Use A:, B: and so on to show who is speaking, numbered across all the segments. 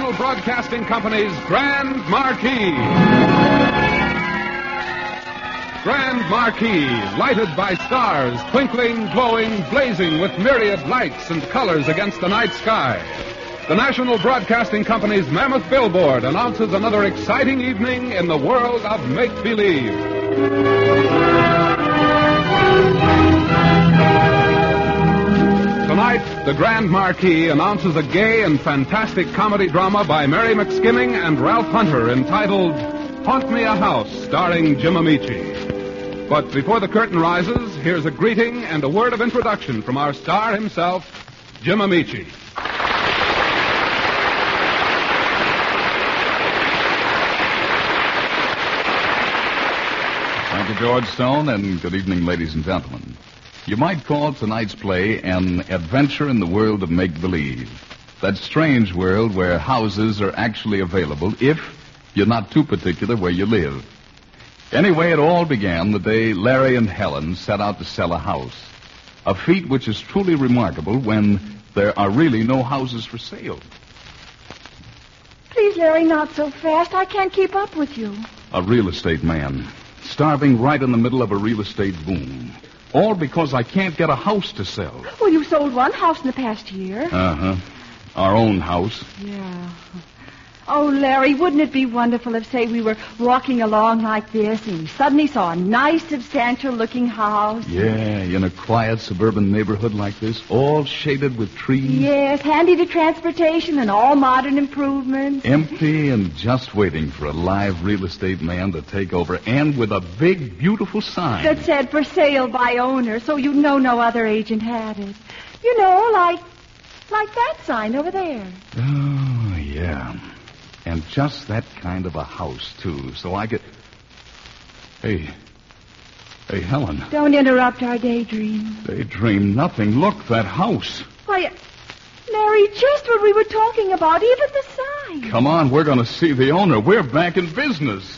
A: National Broadcasting Company's Grand Marquis. Grand Marquis, lighted by stars, twinkling, glowing, blazing with myriad lights and colors against the night sky. The National Broadcasting Company's mammoth billboard announces another exciting evening in the world of make-believe. Tonight, the Grand Marquis announces a gay and fantastic comedy drama by Mary McSkimming and Ralph Hunter entitled Haunt Me a House, starring Jim Amici. But before the curtain rises, here's a greeting and a word of introduction from our star himself, Jim Amici.
B: Thank you, George Stone, and good evening, ladies and gentlemen. You might call tonight's play an adventure in the world of make-believe. That strange world where houses are actually available if you're not too particular where you live. Anyway, it all began the day Larry and Helen set out to sell a house. A feat which is truly remarkable when there are really no houses for sale.
C: Please, Larry, not so fast. I can't keep up with you.
B: A real estate man, starving right in the middle of a real estate boom. All because I can't get a house to sell.
C: Well, you sold one house in the past year.
B: Uh-huh. Our own house.
C: Yeah. Oh, Larry, wouldn't it be wonderful if, say, we were walking along like this and we suddenly saw a nice, substantial-looking house?
B: Yeah, in a quiet suburban neighborhood like this, all shaded with trees.
C: Yes, handy to transportation and all modern improvements.
B: Empty and just waiting for a live real estate man to take over, and with a big, beautiful sign.
C: That said, for sale by owner, so you'd know no other agent had it. You know, like that sign over there.
B: Oh, yeah. And just that kind of a house, too, so I could... Hey, Helen.
C: Don't interrupt our daydream.
B: Daydream nothing. Look, that house.
C: Why, Larry, just what we were talking about, even the sign.
B: Come on, we're going to see the owner. We're back in business.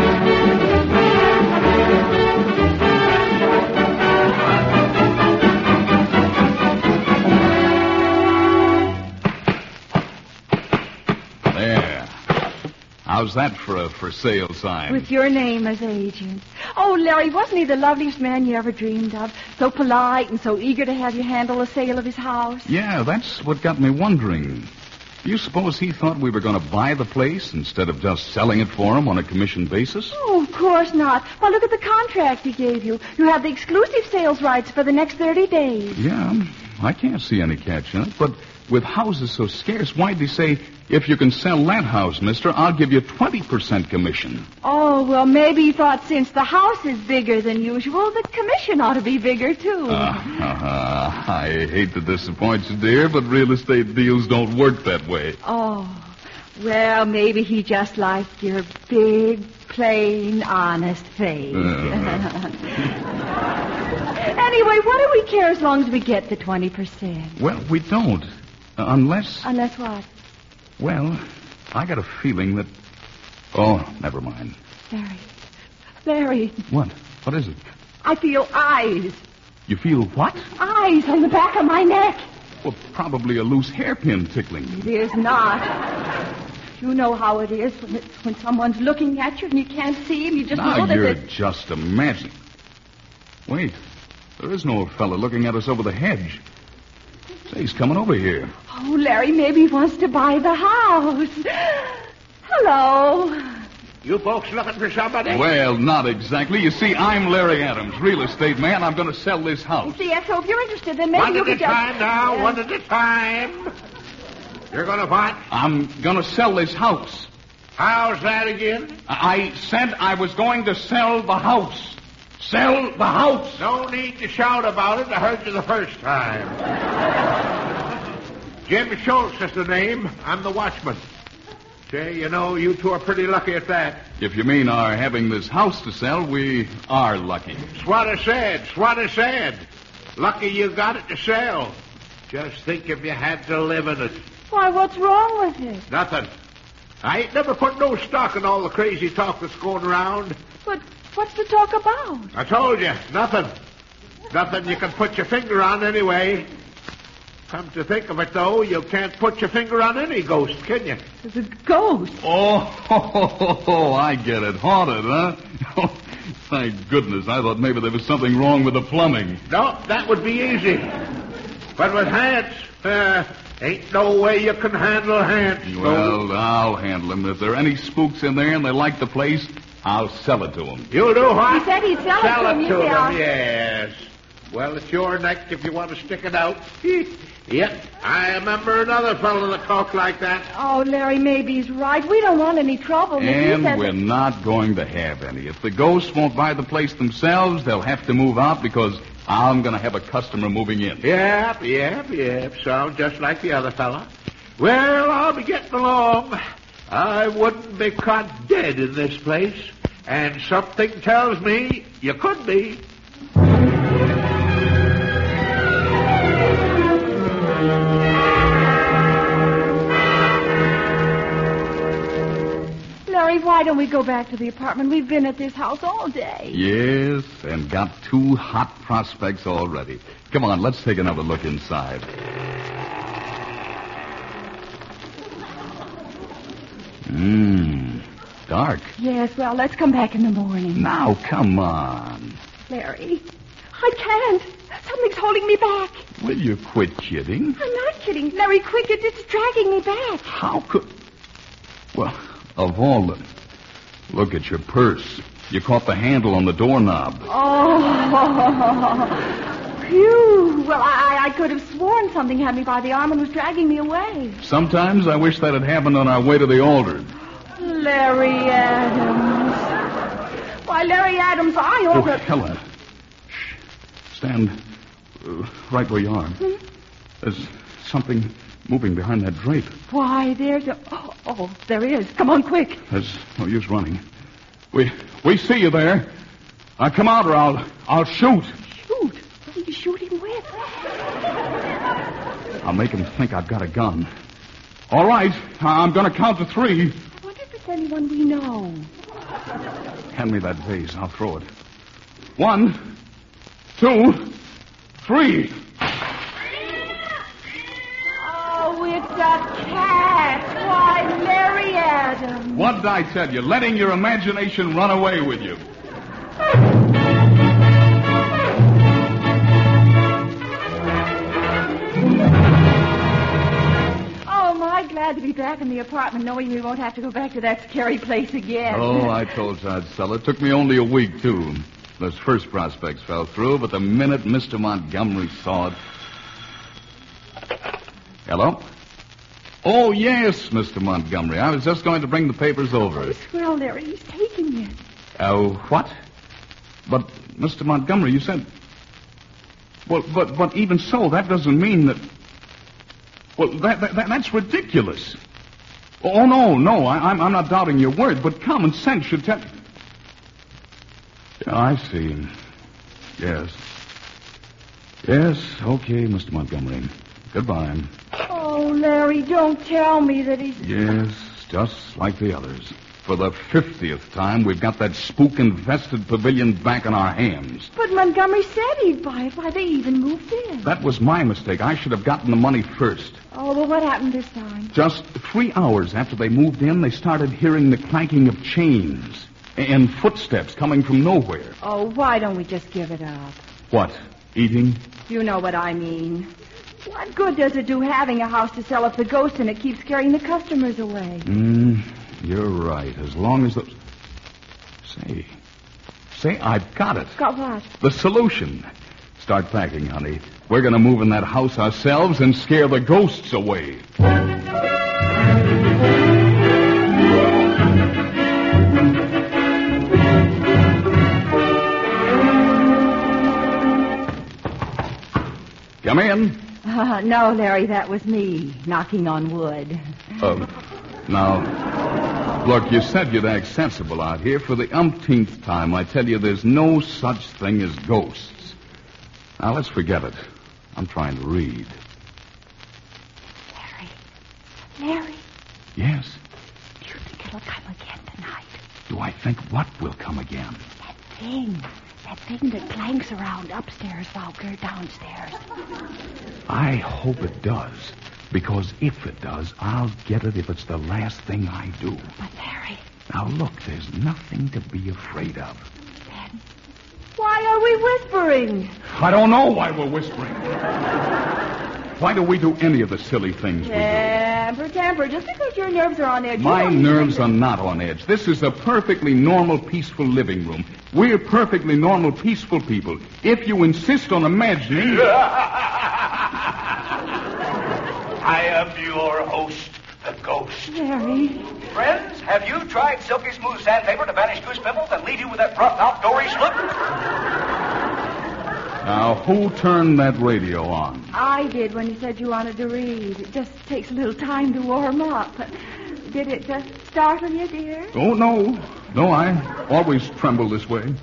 B: How's that for a for sale sign?
C: With your name as agent. Oh, Larry, wasn't he the loveliest man you ever dreamed of? So polite and so eager to have you handle the sale of his house.
B: Yeah, that's what got me wondering. You suppose he thought we were going to buy the place instead of just selling it for him on a commission basis?
C: Oh, of course not. Well, look at the contract he gave you. You have the exclusive sales rights for the next 30 days.
B: Yeah, I can't see any catch in it, but with houses so scarce, why'd he say, if you can sell that house, mister, I'll give you 20% commission?
C: Oh, well, maybe he thought since the house is bigger than usual, the commission ought to be bigger, too.
B: I hate to disappoint you, dear, but real estate deals don't work that way.
C: Oh, well, maybe he just liked your big, plain, honest face. Anyway, what do we care as long as we get the 20%?
B: Well, we don't. Unless...
C: Unless what?
B: Well, I got a feeling that... Oh, never mind.
C: Larry.
B: What? What is it?
C: I feel eyes.
B: You feel what?
C: Eyes on the back of my neck.
B: Well, probably a loose hairpin tickling.
C: It is not. You know how it is when someone's looking at you and you can't see him. You just know that...
B: You're just imagining. Wait. There is no fella looking at us over the hedge. Say, he's coming over here.
C: Oh, Larry, maybe he wants to buy the house. Hello.
D: You folks looking for somebody?
B: Well, not exactly. You see, I'm Larry Adams, real estate man. I'm going to sell this house.
C: Yes, so if you're interested, then maybe
D: one
C: you
D: at a
C: could just...
D: time now, one at a time. You're going to what?
B: I'm going to sell this house.
D: How's that again?
B: I said I was going to sell the house. Sell the house.
D: No need to shout about it. I heard you the first time. Jim Schultz is the name. I'm the watchman. Say, you know, you two are pretty lucky at that.
B: If you mean our having this house to sell, we are lucky.
D: It's what I said. Lucky you got it to sell. Just think if you had to live in it.
C: Why, what's wrong with it?
D: Nothing. I ain't never put no stock in all the crazy talk that's going around.
C: But what's to talk about?
D: I told you, nothing. Nothing you can put your finger on anyway. Come to think of it, though, you can't put your finger on any ghost, can you?
C: There's a ghost.
B: Oh, I get it. Haunted, huh? Oh, thank goodness. I thought maybe there was something wrong with the plumbing.
D: No, that would be easy. But with hands, ain't no way you can handle hands.
B: Well, I'll handle them. If there are any spooks in there and they like the place, I'll sell it to them.
D: You do what?
C: He said he'd sell it to them,
D: yes. Well, it's your neck if you want to stick it out. Yep, I remember another fellow that talked like that.
C: Oh, Larry, maybe he's right. We don't want any trouble.
B: And we're not going to have any. If the ghosts won't buy the place themselves, they'll have to move out because I'm going to have a customer moving in.
D: Yep. Sounds just like the other fella. Well, I'll be getting along. I wouldn't be caught dead in this place. And something tells me you could be.
C: Larry, why don't we go back to the apartment? We've been at this house all day.
B: Yes, and got 2 hot prospects already. Come on, let's take another look inside. Dark.
C: Yes, well, let's come back in the morning.
B: Now, come on.
C: Larry, I can't. Something's holding me back.
B: Will you quit kidding?
C: I'm not kidding. Larry, quick, it's dragging me back.
B: How could... Well, of all the... Look at your purse. You caught the handle on the doorknob.
C: Oh, phew. Well, I could have sworn something had me by the arm and was dragging me away.
B: Sometimes I wish that had happened on our way to the altar.
C: Larry Adams. Why, Larry Adams, I ought to...
B: Helen. Shh. Stand right where you are. There's something moving behind that drape.
C: Why, there's a... Oh, there is. Come on, quick.
B: There's no use running. We see you there. Now, come out or I'll shoot.
C: Shoot? What are you shooting with?
B: I'll make him think I've got a gun. All right. I'm going to count to 3.
C: I wonder if it's anyone we know.
B: Hand me that vase. I'll throw it. 1, 2, 3.
C: Oh, it's a cat. Why, Larry Adams.
B: What did I tell you? Letting your imagination run away with you.
C: Oh, am I glad to be back in the apartment knowing we won't have to go back to that scary place again.
B: Oh, I told you I'd sell it. Took me only a week, too. Those first prospects fell through, but the minute Mr. Montgomery saw it... Hello? Oh, yes, Mr. Montgomery. I was just going to bring the papers over.
C: Oh, swell, Larry. He's taking it.
B: What? But, Mr. Montgomery, you said... Well, but even so, that doesn't mean that... Well, that's ridiculous. Oh, no, I'm not doubting your word, but common sense should tell... Yeah, I see. Yes, okay, Mr. Montgomery. Goodbye.
C: Oh, Larry, don't tell me that he's...
B: Yes, just like the others. For the 50th time, we've got that spook-infested pavilion back in our hands.
C: But Montgomery said he'd buy it. Why, they even moved in.
B: That was my mistake. I should have gotten the money first.
C: Oh, well, what happened this time?
B: Just 3 hours after they moved in, they started hearing the clanking of chains and footsteps coming from nowhere.
C: Oh, why don't we just give it up?
B: What, eating?
C: You know what I mean. What good does it do having a house to sell if the ghost in it keeps scaring the customers away?
B: You're right. As long as the... Say, I've got it.
C: Got what?
B: The solution. Start packing, honey. We're going to move in that house ourselves and scare the ghosts away. Come in.
C: No, Larry, that was me, knocking on wood.
B: Now, look, you said you'd act sensible out here. For the umpteenth time, I tell you there's no such thing as ghosts. Now, let's forget it. I'm trying to read.
C: Larry?
B: Yes?
C: Do you think it'll come again tonight?
B: Do I think what will come again?
C: That thing that clanks around upstairs while we're downstairs.
B: I hope it does. Because if it does, I'll get it if it's the last thing I do.
C: But, Larry...
B: Now, look, there's nothing to be afraid of.
C: Then why are we whispering?
B: I don't know why we're whispering. Why do we do any of the silly things we do?
C: Temper. Just because your nerves are on edge.
B: My nerves are not on edge. This is a perfectly normal, peaceful living room. We're perfectly normal, peaceful people. If you insist on imagining...
E: I am your host, the Ghost.
C: Larry.
E: Friends, have you tried Silky Smooth Sandpaper to banish goose pimples and leave you with that rough, outdoorsy look?
B: Now, who turned that radio on?
C: I did when you said you wanted to read. It just takes a little time to warm up. Did it just startle you, dear?
B: Oh, no. No, I always tremble this way.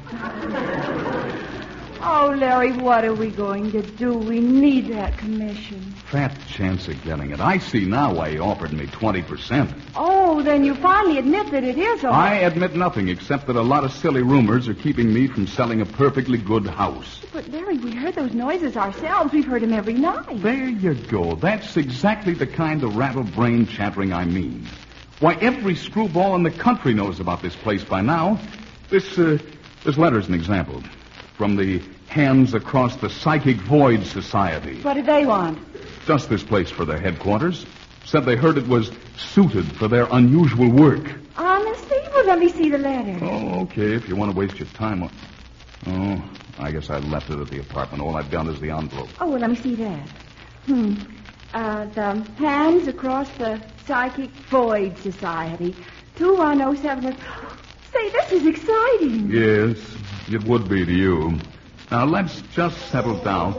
C: Oh, Larry, what are we going to do? We need that commission.
B: Fat chance of getting it. I see now why he offered me 20%.
C: Oh, then you finally admit that it is all...
B: I admit nothing except that a lot of silly rumors are keeping me from selling a perfectly good house.
C: But, Larry, we heard those noises ourselves. We've heard them every night.
B: There you go. That's exactly the kind of rattle-brain chattering I mean. Why, every screwball in the country knows about this place by now. This letter's an example. From the Hands Across the Psychic Void Society.
C: What did they want?
B: Just this place for their headquarters. Said they heard it was suited for their unusual work.
C: Honestly? Well, let me see the letter.
B: Oh, okay, if you want to waste your time on... Oh, I guess I left it at the apartment. All I've done is the envelope.
C: Oh, well, let me see that. The Hands Across the Psychic Void Society. 2107... Say, this is exciting.
B: Yes, it would be to you. Now, let's just settle down.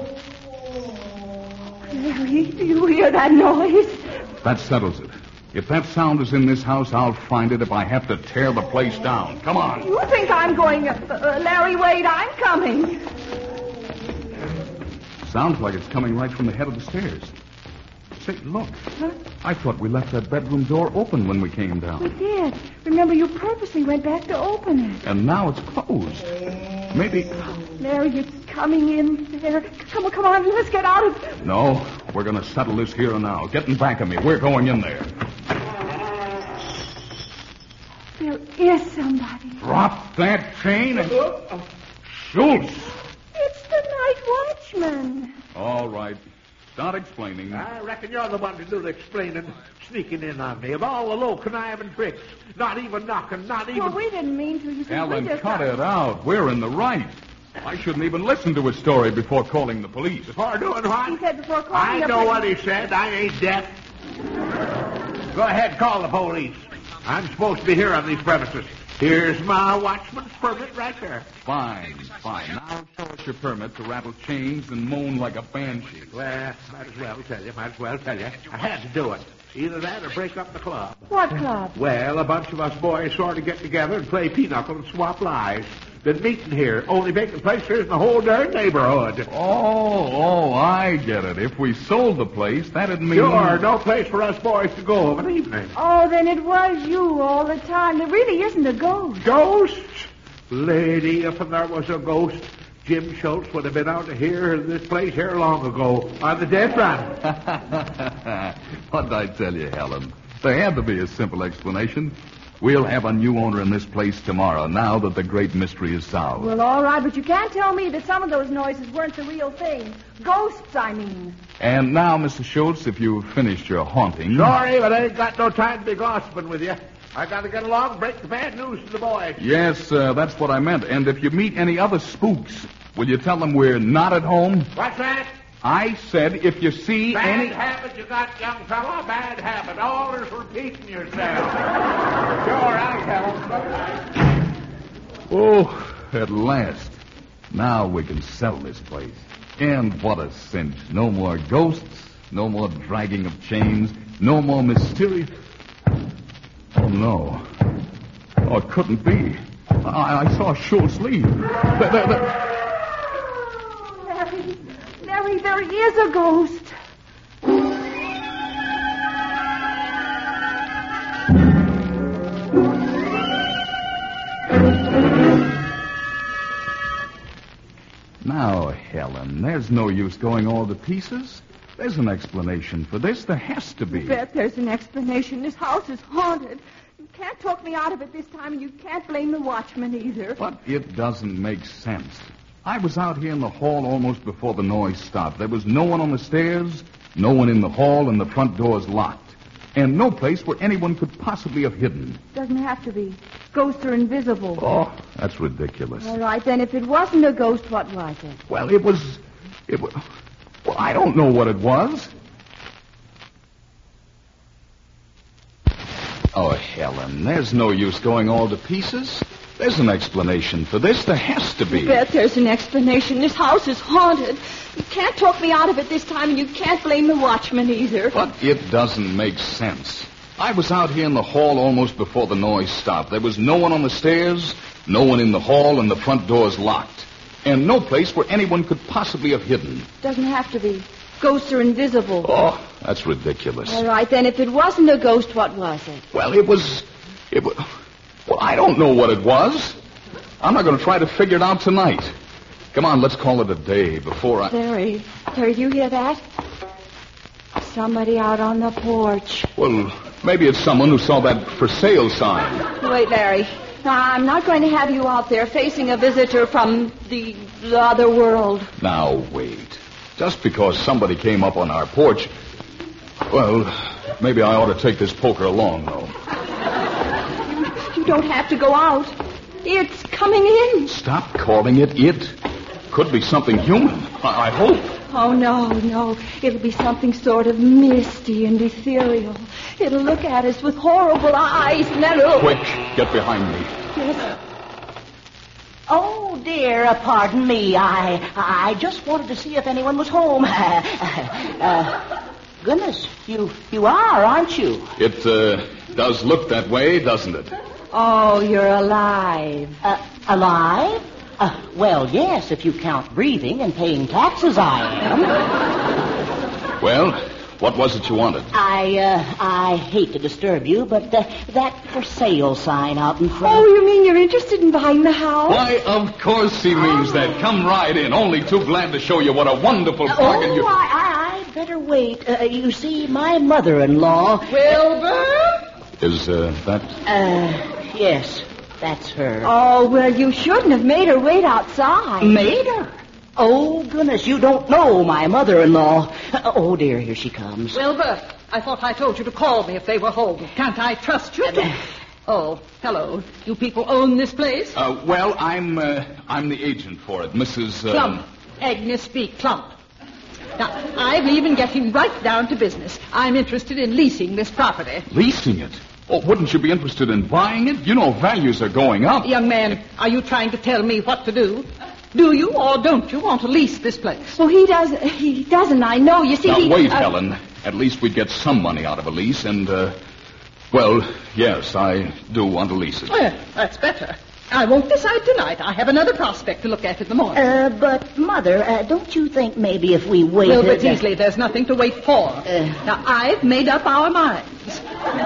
C: Larry, do you hear that noise?
B: That settles it. If that sound is in this house, I'll find it if I have to tear the place down. Come on.
C: You think I'm going... Larry, wait, I'm coming.
B: Sounds like it's coming right from the head of the stairs. Say, look.
C: Huh?
B: I thought we left that bedroom door open when we came down.
C: We did. Remember, you purposely went back to open it.
B: And now it's closed. Maybe...
C: Larry, it's coming in there. Come on, let's get out of...
B: No, we're going to settle this here and now. Getting back of me. We're going in there.
C: There is somebody.
B: Drop that chain and... Schultz!
C: It's the night watchman.
B: All right. Start explaining.
D: I reckon you're the one to do the explaining, sneaking in on me. Of all the low conniving tricks, not even knocking, not even...
C: Well, we didn't mean to. You see,
B: Ellen,
C: we just...
B: cut it out. We're in the right. I shouldn't even listen to his story before calling the police.
D: Before doing what?
C: He said before calling
D: I
C: the
D: know
C: police.
D: what he said. I ain't deaf. Go ahead, call the police. I'm supposed to be here on these premises. Here's my watchman's permit right there.
B: Fine. Now show us your permit to rattle chains and moan like a banshee.
D: Well, might as well tell you. I had to do it. Either that or break up the club.
C: What club?
D: Well, a bunch of us boys sort of get together and play pinochle and swap lies. Been meeting here. Only vacant place there is in the whole darn neighborhood.
B: Oh, I get it. If we sold the place, that'd mean...
D: Sure, no place for us boys to go of an evening.
C: Oh, then it was you all the time. There really isn't a ghost.
D: Ghost? Lady, if there was a ghost, Jim Schultz would have been out of here in this place here long ago on the death run.
B: What'd I tell you, Helen? There had to be a simple explanation. We'll have a new owner in this place tomorrow, now that the great mystery is solved.
C: Well, all right, but you can't tell me that some of those noises weren't the real thing. Ghosts, I mean.
B: And now, Mr. Schultz, if you've finished your haunting...
D: Sorry, but I ain't got no time to be gossiping with you. I got to get along and break the bad news to the boys.
B: Yes, that's what I meant. And if you meet any other spooks, will you tell them we're not at home?
D: What's that?
B: I said if you see
D: Bad habit you got, young fella. Bad habit. Always repeating yourself. Sure, I'll tell them.
B: Oh, at last. Now we can sell this place. And what a cinch. No more ghosts, no more dragging of chains, no more mysterious... Oh, no. Oh, it couldn't be. I saw Schultz leave.
C: Larry, there is a ghost.
B: Now, Helen, there's no use going all to pieces. There's an explanation for this. There has to be.
C: Bet there's an explanation. This house is haunted. You can't talk me out of it this time, and you can't blame the watchman either.
B: But it doesn't make sense. I was out here in the hall almost before the noise stopped. There was no one on the stairs, no one in the hall, and the front door's locked. And no place where anyone could possibly have hidden.
C: Doesn't have to be. Ghosts are invisible.
B: Oh, that's ridiculous.
C: All right, then, if it wasn't a ghost, what was it?
B: Well, it was... Well, I don't know what it was. Oh, Helen, there's no use going all to pieces. There's an explanation for this. There has to be.
C: Bet there's an explanation. This house is haunted. You can't talk me out of it this time, and you can't blame the watchman either.
B: But it doesn't make sense. I was out here in the hall almost before the noise stopped. There was no one on the stairs, no one in the hall, and the front door's locked. And no place where anyone could possibly have hidden.
C: Doesn't have to be. Ghosts are invisible.
B: Oh, that's ridiculous.
C: All right, then, if it wasn't a ghost, what was it?
B: Well, it was... Well, I don't know what it was. I'm not going to try to figure it out tonight. Come on, let's call it a day before I...
C: Terry, do you hear that? Somebody out on the porch.
B: Well, maybe it's someone who saw that for sale sign.
C: Wait, Larry. Now, I'm not going to have you out there facing a visitor from the other world.
B: Now, wait. Just because somebody came up on our porch... Well, maybe I ought to take this poker along, though.
C: You don't have to go out. It's coming in.
B: Stop calling it it. Could be something human. I hope.
C: Oh, no. It'll be something sort of misty and ethereal. It'll look at us with horrible eyes, and then it'll...
B: Quick, get behind me.
C: Yes.
F: Oh, dear, pardon me. I just wanted to see if anyone was home. Goodness, you are, aren't you?
B: It does look that way, doesn't it?
C: Oh, you're alive.
F: Alive? Well, yes, if you count breathing and paying taxes, I am.
B: Well, what was it you wanted?
F: I hate to disturb you, but that for sale sign out in front...
C: Oh, you mean you're interested in buying the house?
B: Why, of course he means that. Come right in. Only too glad to show you what a wonderful bargain you...
F: I better wait. You see, my mother-in-law...
C: Wilbur?
B: Is that...
F: Yes, that's her.
C: Oh, well, you shouldn't have made her wait outside.
F: Made her? Oh, goodness, you don't know my mother-in-law. Oh, dear, here she comes.
G: Wilbur, I thought I told you to call me if they were home. Can't I trust you? Oh, hello. You people own this place?
B: Well, I'm the agent for it, Mrs.
G: Clump. Agnes B. Clump. Now, I'm even getting right down to business. I'm interested in leasing this property.
B: Leasing it? Oh, wouldn't you be interested in buying it? You know values are going up.
G: Young man, are you trying to tell me what to do? Do you or don't you want to lease this place?
C: Well, he doesn't, I know. You see,
B: Now, wait, Helen. At least we'd get some money out of a lease, and, well, yes, I do want to lease it.
G: Well, that's better. I won't decide tonight. I have another prospect to look at in the morning.
F: But, Mother, don't you think maybe if we waited...
G: Wilbur Teasley, there's nothing to wait for. Now, I've made up our minds.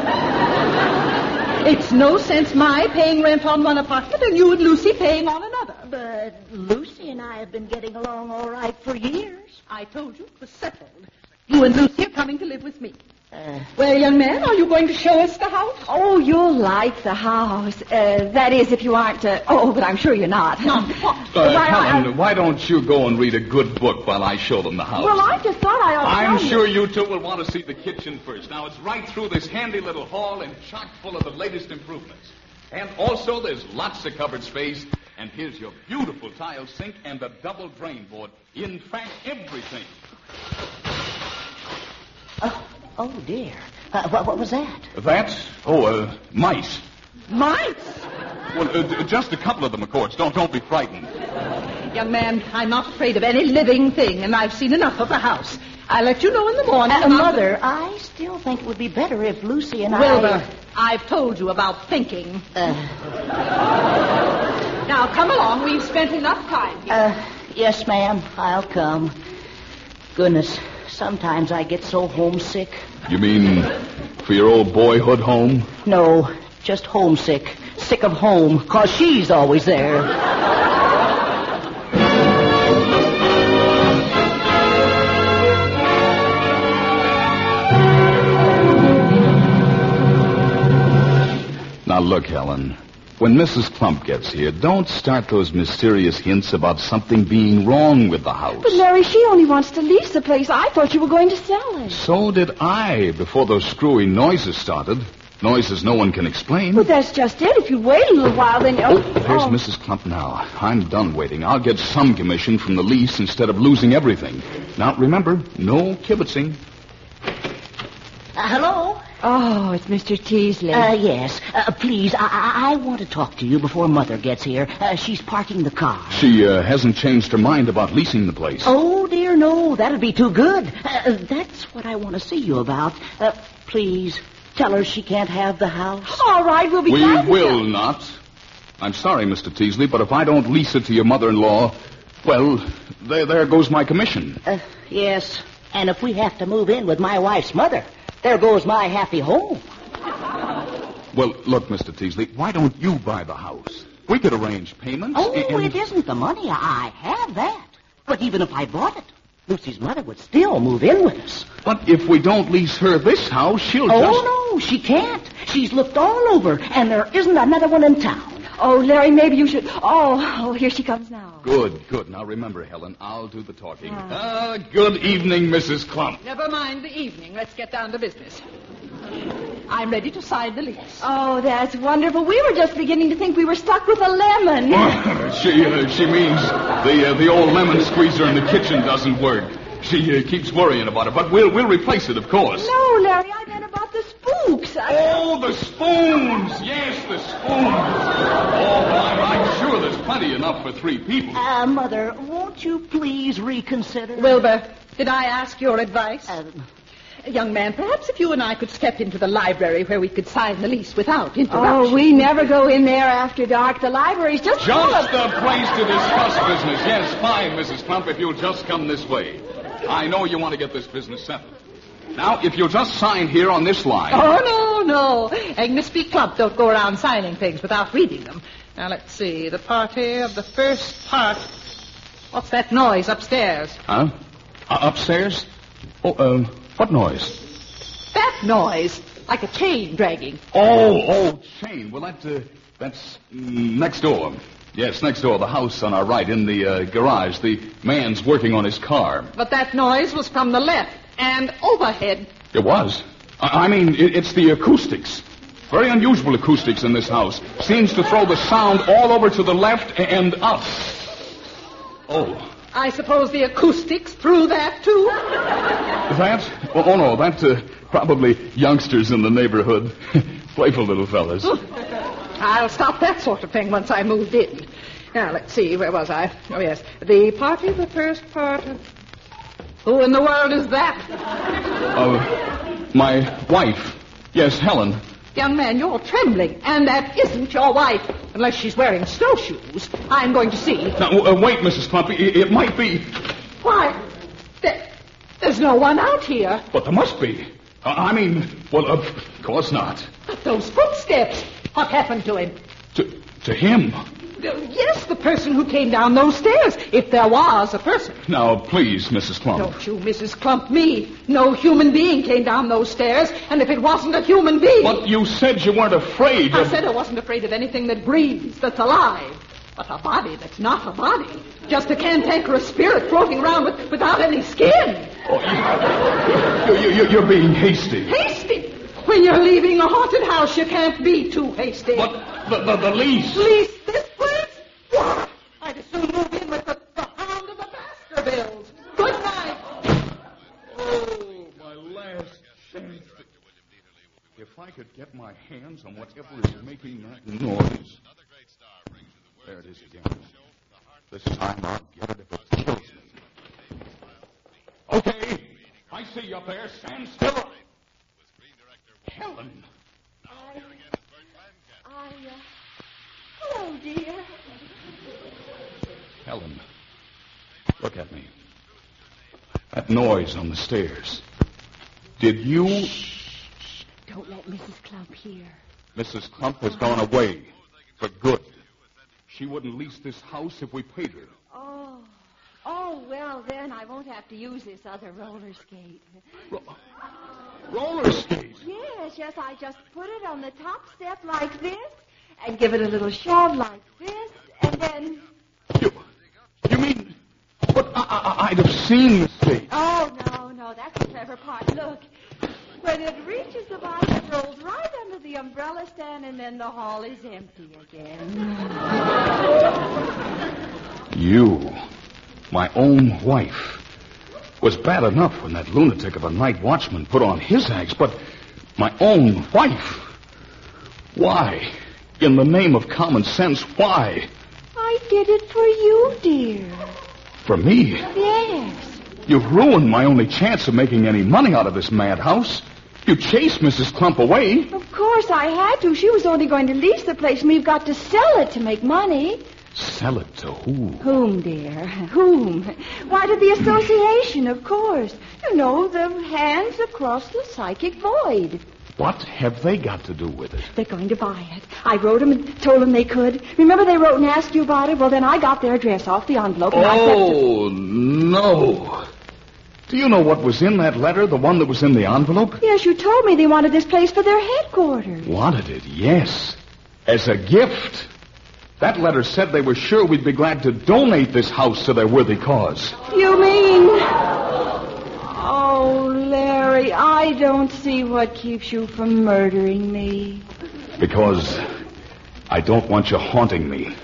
G: It's no sense my paying rent on one apartment and you and Lucy paying on another.
F: But Lucy and I have been getting along all right for years.
G: I told you it was settled. You and Lucy are coming to live with me. Well, young man, are you going to show us the house?
C: Oh, you'll like the house. That is, if you aren't... but I'm sure you're not.
G: Not what?
B: Helen, why don't you go and read a good book while I show them the house?
C: Well, I just thought I ought to
B: I'm
C: tell
B: sure you two will want to see the kitchen first. Now, it's right through this handy little hall and chock full of the latest improvements. And also, there's lots of cupboard space. And here's your beautiful tile sink and a double drain board. In fact, everything.
F: Oh, dear. What was that?
B: That? Mice.
G: Mice?
B: Well, just a couple of them, of course. Don't be frightened.
G: Young man, I'm not afraid of any living thing, and I've seen enough of the house. I'll let you know in the morning.
F: Mother, I still think it would be better if Lucy and
G: Wilbur, I've told you about thinking. Now, come along. We've spent enough time here.
F: Yes, ma'am. I'll come. Goodness, sometimes I get so homesick.
B: You mean for your old boyhood home?
F: No, just homesick. Sick of home, 'cause she's always there.
B: look, Helen. When Mrs. Clump gets here, don't start those mysterious hints about something being wrong with the house.
C: But, Larry, she only wants to lease the place. I thought you were going to sell it.
B: So did I, before those screwy noises started. Noises no one can explain.
C: But that's just it. If you wait a little while, then...
B: There's Mrs. Clump now. I'm done waiting. I'll get some commission from the lease instead of losing everything. Now, remember, no kibitzing.
F: Hello?
C: Oh, it's Mr. Teasley.
F: Yes. Please, I want to talk to you before Mother gets here. She's parking the car.
B: She hasn't changed her mind about leasing the place.
F: Oh, dear, no. That'd be too good. That's what I want to see you about. Please, tell her she can't have the house.
C: All right, we'll be glad to
B: We will not. I'm sorry, Mr. Teasley, but if I don't lease it to your mother-in-law, well, there goes my commission.
F: Yes, and if we have to move in with my wife's mother, there goes my happy home.
B: Well, look, Mr. Teasley, why don't you buy the house? We could arrange payments.
F: Oh, it isn't the money. I have that. But even if I bought it, Lucy's mother would still move in with us.
B: But if we don't lease her this house, she'll
F: no, she can't. She's looked all over, and there isn't another one in town.
C: Oh, Larry, maybe you should... Oh, here she comes now.
B: Good. Now, remember, Helen, I'll do the talking. Good evening, Mrs. Clump.
G: Never mind the evening. Let's get down to business. I'm ready to sign the lease.
C: Oh, that's wonderful. We were just beginning to think we were stuck with a lemon.
B: She means the old lemon squeezer in the kitchen doesn't work. She keeps worrying about it, but we'll replace it, of course.
C: No, Larry, I meant about the spooks.
B: Oh, the spoons! Yes, the spoons. Oh, well, I'm sure there's plenty enough for 3 people.
F: Mother, won't you please reconsider?
G: Wilbur, did I ask your advice? Young man, perhaps if you and I could step into the library where we could sign the lease without interruption.
C: Oh, we never go in there after dark. The library's just full of...
B: the place to discuss business. Yes, fine, Mrs. Clump, if you'll just come this way. I know you want to get this business settled. Now, if you'll just sign here on this line...
G: Oh, no. Agnes B. Clump don't go around signing things without reading them. Now, let's see. The party of the first part. What's that noise upstairs?
B: Huh? Upstairs? Oh, what noise?
G: That noise. Like a chain dragging.
B: Oh, chain. Well, that's next door. Yes, next door, the house on our right, in the garage. The man's working on his car.
G: But that noise was from the left and overhead.
B: It was. I mean, it's the acoustics. Very unusual acoustics in this house. Seems to throw the sound all over to the left and up. Oh.
G: I suppose the acoustics threw that, too?
B: That? Oh, no, that's probably youngsters in the neighborhood. Playful little fellas.
G: I'll stop that sort of thing once I moved in. Now, let's see, where was I? Oh, yes. The party, the first part of... Who in the world is that?
B: My wife. Yes, Helen.
G: Young man, you're trembling, and that isn't your wife, unless she's wearing snowshoes. I'm going to see.
B: Now, wait, Mrs. Clump. It might be...
G: Why, there's no one out here.
B: But there must be. Of course not.
G: But those footsteps, what happened to him?
B: To him?
G: Yes, the person who came down those stairs, if there was a person.
B: Now, please, Mrs. Clump.
G: Don't you, Mrs. Clump, me. No human being came down those stairs, and if it wasn't a human being...
B: But you said you weren't afraid of...
G: I said I wasn't afraid of anything that breathes, that's alive. But a body that's not a body. Just a cantankerous spirit floating around without any skin.
B: Oh, you're being hasty.
G: Hasty? When you're leaving a haunted house, you can't be too hasty.
B: But the lease...
G: Lease this place? I'd as soon move in with the hound of the Baskervilles. Good night.
B: Oh, my last chance. If I could get my hands on whatever is making that noise. There it is again. This time I'll get it if it kills me. Okay. I see you up there. Stand still. Helen.
C: Hello, dear.
B: Helen, look at me. That noise on the stairs. Did you...
C: Shh. Don't let Mrs. Clump hear.
B: Mrs. Clump has gone away. For good. She wouldn't lease this house if we paid her.
C: Oh, well, then I won't have to use this other roller skate.
B: Roller skates?
C: Yes, I just put it on the top step like this, and give it a little shove like this, and then...
B: You mean... But I'd have seen the skate.
C: Oh, no, that's the clever part. Look, when it reaches the bottom, it rolls right under the umbrella stand, and then the hall is empty again.
B: You, my own wife, was bad enough when that lunatic of a night watchman put on his acts, but my own wife? Why? In the name of common sense, why?
C: I did it for you, dear.
B: For me?
C: Yes.
B: You've ruined my only chance of making any money out of this madhouse. You chased Mrs. Clump away.
C: Of course I had to. She was only going to lease the place, and we've got to sell it to make money.
B: Sell it to who?
C: Whom, dear? Whom? Why, to the association, of course. You know, the hands across the psychic void.
B: What have they got to do with it?
C: They're going to buy it. I wrote them and told them they could. Remember they wrote and asked you about it? Well, then I got their address off the envelope and I sent it.
B: No. Do you know what was in that letter, the one that was in the envelope?
C: Yes, you told me they wanted this place for their headquarters.
B: Wanted it, yes. As a gift. That letter said they were sure we'd be glad to donate this house to their worthy cause.
C: You mean... Oh, Larry, I don't see what keeps you from murdering me.
B: Because I don't want you haunting me.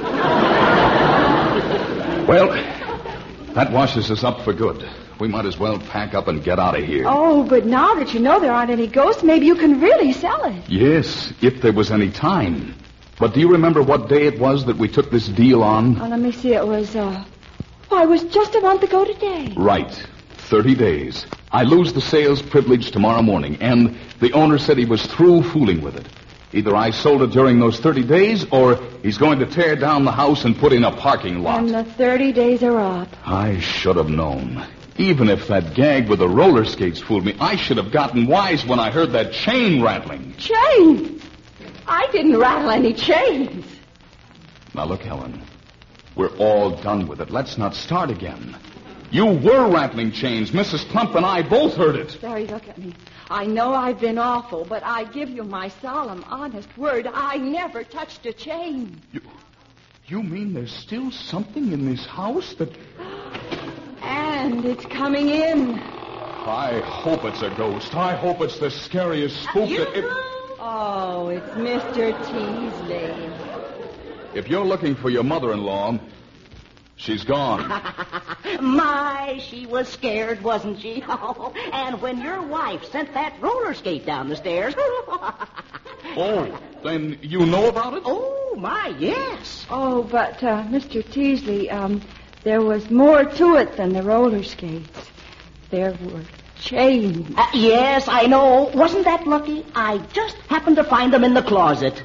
B: Well, that washes us up for good. We might as well pack up and get out of here.
C: Oh, but now that you know there aren't any ghosts, maybe you can really sell it.
B: Yes, if there was any time. But do you remember what day it was that we took this deal on?
C: Oh, let me see. It was, it was just a month ago today.
B: Right. 30 days. I lose the sales privilege tomorrow morning, and the owner said he was through fooling with it. Either I sold it during those 30 days, or he's going to tear down the house and put in a parking lot.
C: And the 30 days are up.
B: I should have known. Even if that gag with the roller skates fooled me, I should have gotten wise when I heard that chain rattling.
C: Chains? I didn't rattle any chains.
B: Now, look, Helen. We're all done with it. Let's not start again. You were rattling chains. Mrs. Clump and I both heard it.
C: Barry, look at me. I know I've been awful, but I give you my solemn, honest word. I never touched a chain.
B: You mean there's still something in this house that...
C: And it's coming in.
B: I hope it's a ghost. I hope it's the scariest spook that...
C: Oh, it's Mr. Teasley.
B: If you're looking for your mother-in-law, she's gone.
F: My, she was scared, wasn't she? Oh, and when your wife sent that roller skate down the stairs...
B: Oh, then you know about it?
F: Oh, my, yes.
C: Oh, but, Mr. Teasley, there was more to it than the roller skates. There were chains.
F: Yes, I know. Wasn't that lucky? I just happened to find them in the closet.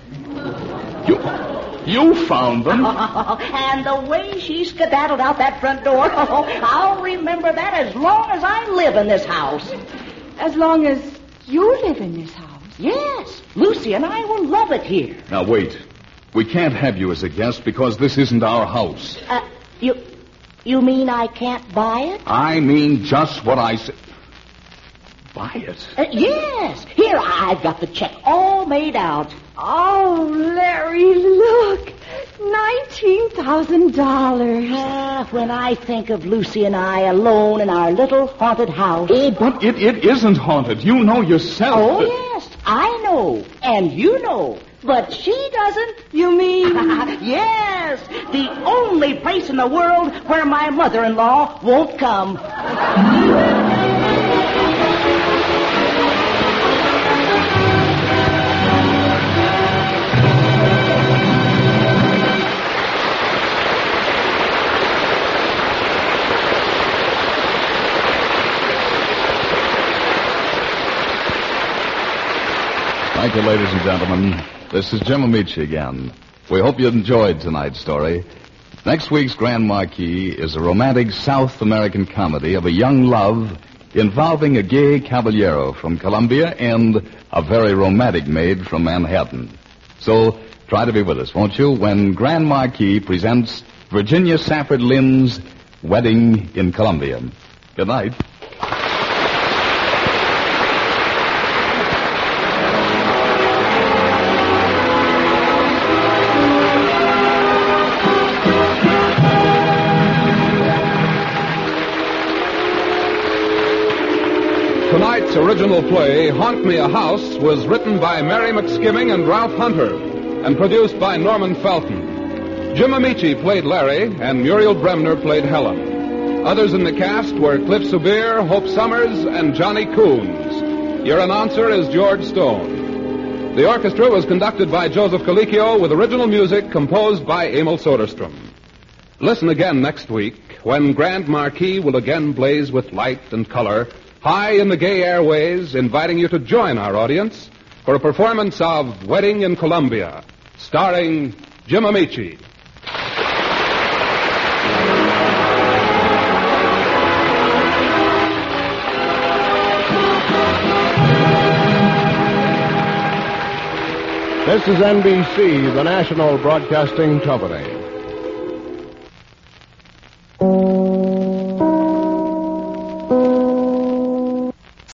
B: You found them?
F: And the way she skedaddled out that front door, I'll remember that as long as I live in this house.
C: As long as you live in this house?
F: Yes. Lucy and I will love it here.
B: Now, wait. We can't have you as a guest because this isn't our house.
F: You mean I can't buy it?
B: I mean just what I said. Buy it?
F: Yes. Here, I've got the check all made out.
C: Oh, Larry, look. $19,000.
F: When I think of Lucy and I alone in our little haunted house.
B: Oh, but it isn't haunted. You know yourself.
F: Oh, yes. I know. And you know. But she doesn't.
C: You mean?
F: Yes. The only place in the world where my mother-in-law won't come.
B: Thank you, ladies and gentlemen. This is Jim Amici again. We hope you enjoyed tonight's story. Next week's Grand Marquis is a romantic South American comedy of a young love involving a gay caballero from Colombia and a very romantic maid from Manhattan. So try to be with us, won't you, when Grand Marquis presents Virginia Safford Lynn's Wedding in Columbia. Good night.
A: Tonight's original play, Haunt Me a House, was written by Mary McSkimming and Ralph Hunter and produced by Norman Felton. Jim Amici played Larry and Muriel Bremner played Helen. Others in the cast were Cliff Subir, Hope Summers, and Johnny Coons. Your announcer is George Stone. The orchestra was conducted by Joseph Colicchio with original music composed by Emil Soderstrom. Listen again next week when Grand Marquis will again blaze with light and color high in the gay airways, inviting you to join our audience for a performance of Wedding in Columbia, starring Jim Amici.
H: This is NBC, the national broadcasting company.